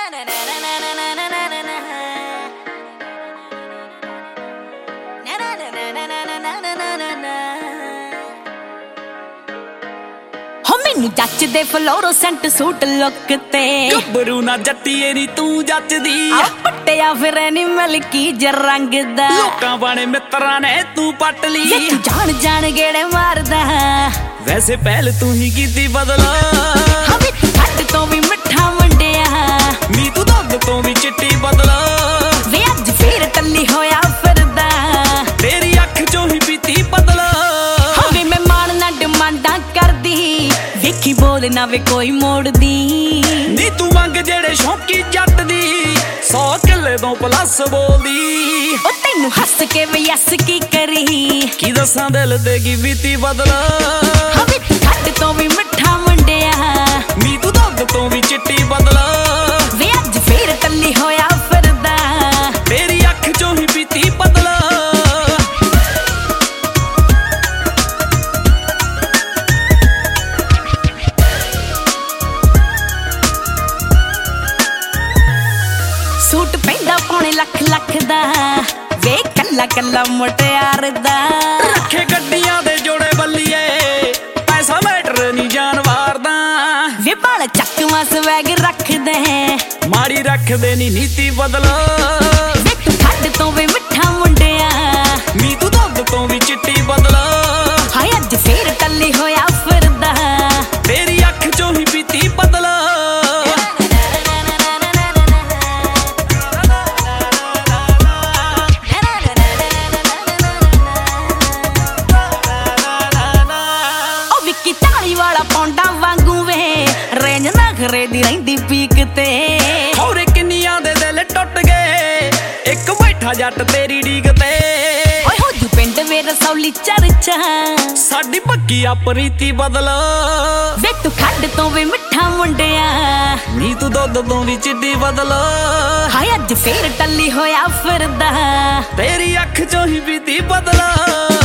ਮੈਨੂੰ ਜੱਚਦੇ ਫਲੋਰੋਸੈਂਟ suit look ਤੇ ਗੱਭਰੂ ਨਾ ਜੱਟੀਏ ਨੀ ਤੂੰ ਜੱਚਦੀ ਆ ਪੱਟਿਆ ਫਿਰ ਐਨੀਮਲ ਕੀ ਰੰਗ ਦਾ ਲੋਕਾਂ ਬਾਣੇ ਮਿੱਤਰਾਂ ਨੇ ਤੂੰ ਪੱਟ ਲਈ ਤੂੰ ਜਾਣ ਜਾਣ ਗੇੜੇ ਮਾਰਦਾ ਵੈਸੇ ਪਹਿਲ ਤੂੰ ਹੀ ਕੀਤੀ ਬਦਲ ਹਵੇ ਤੂੰ ਖੱਟ ਤੋਂ ਵੀ ਮਿੱਠਾ ਮੁੰਡਿਆ ਨੀ ਤੂੰ ਦੁੱਧ ਤੋਂ ਵੀ ਚਿੱਟੀ ਬਦਲ ਵੇ ਅੱਜ ਫੇਰ ਟੱਲੀ ਹੋਇਆ ਫਿਰਦਾ ਤੇਰੀ ਅੱਖ ਚੋਂ ਹੀ ਪੀਤੀ ਬਦਲ ਹਵੇ ਮੈਂ ਮਾਣ ਨਾ ਡਿਮਾਂਡਾਂ ਕਰਦੀ ਵੇਖੀ ਬੋਲ ਨਾ ਵੇ ਕੋਈ ਮੋੜਦੀ ਨੀ ਤੂੰ ਮੰਗ ਜਿਹੜੇ ਸ਼ੌਂਕੀ ਜੱਟ ਦੀ 100 ਕਿੱਲੇ ਤੋਂ ਪਲੱਸ ਬੋਲਦੀ ਉਹ ਤੈਨੂੰ ਹੱਸ ਕੇ ਵੀ ਯਸ ਕੀ ਕਰੀ ਕੀ ਦੱਸਾਂ ਦਿਲ ਤੇ ਕੀ ਬੀਤੀ ਬਦਲ ਹਵੇ ਤੂੰ ਖੱਟ ਤੋਂ ਵੀ ਮਿੱਠਾ ਮੁੰਡਿਆ ਨੀ ਤੂੰ ਦੁੱਧ ਤੋਂ ਵੀ ਚਿੱਟੀ ਬਦਲ ਵੇ ਅੱਜ ਫੇਰ ਟੱਲੀ ਹੋਇਆ ਫਿਰਦਾ ਤੇਰੀ ਅੱਖ ਚੋਂ ਹੀ ਪੀਤੀ ਬਦਲ ਸੂਟ ਪੈਂਦਾ ਪੌਣੇ ਲੱਖ ਦਾ ਵੇ ਕੱਲਾ ਕੱਲਾ ਮੁਟਿਆਰ ਦਾ ਰੱਖੇ ਗੱਡੀਆਂ ਦੇ ਜੋੜੇ ਬੱਲੀਏ ਪੈਸਾ ਮੈਟਰ ਨਹੀਂ ਜਾਨਵਾਰ ਦਾ ਵੇ ਬਾਲ ਚੱਕਵਾ ਸਵੈਗ ਰੱਖਦੇ ਮਾੜੀ ਰੱਖਦੇ ਨੀ ਨੀਤੀ ਬਦਲ ਵੇ ਤੂੰ ਖੱਡ ਤੋਂ ਵੀ ਮਿੱਠਾ ਮੁੰਡਿਆ ਨੀ ਤੂੰ ਦੁੱਧ ਤੋਂ ਵੀ ਚਿੱਟੀ ਬਦਲ ਹਾਏ ਅੱਜ ਫੇਰ ਟੱਲੀ ਹੋਇਆ ਫਿਰਦਾ ਤੇਰੀ ਅੱਖ ਚੋਂ ਹੀ ਪੀਤੀ ਬਦਲ ਵਾਲਾ ਪੌਂਡਾ ਵਾਂਗੂ ਵੇ ਰੇਂਜ ਨਾ ਖਰੇ ਦੀ ਰਹਿੰਦੀ ਪੀਕ ਤੇ ਹੋਰੇ ਕਿੰਨੀਆਂ ਦੇ ਦਿਲ ਟੁੱਟ ਗਏ ਇੱਕ ਬੈਠਾ ਜੱਟ ਤੇਰੀ ਡੀਕ ਤੇ ਓਏ ਹੋ ਜੂ ਪਿੰਡ ਵੇ ਰਸੌਲੀ ਚਰਚਾ ਸਾਡੀ ਪੱਕੀ ਆਪਰੀਤੀ ਬਦਲ ਵੇ ਤੂੰ ਖੱਡ ਤੋਂ ਵੀ ਮਿੱਠਾ ਮੁੰਡਿਆ ਨੀ ਤੂੰ ਦੁੱਧ ਤੋਂ ਵੀ ਚਿੱਟੀ ਬਦਲ ਹਾਏ ਅੱਜ ਫੇਰ ਟੱਲੀ ਹੋਇਆ ਫਿਰਦਾ ਤੇਰੀ ਅੱਖ ਚੋਂ ਹੀ ਬੀਤੀ ਬਦਲ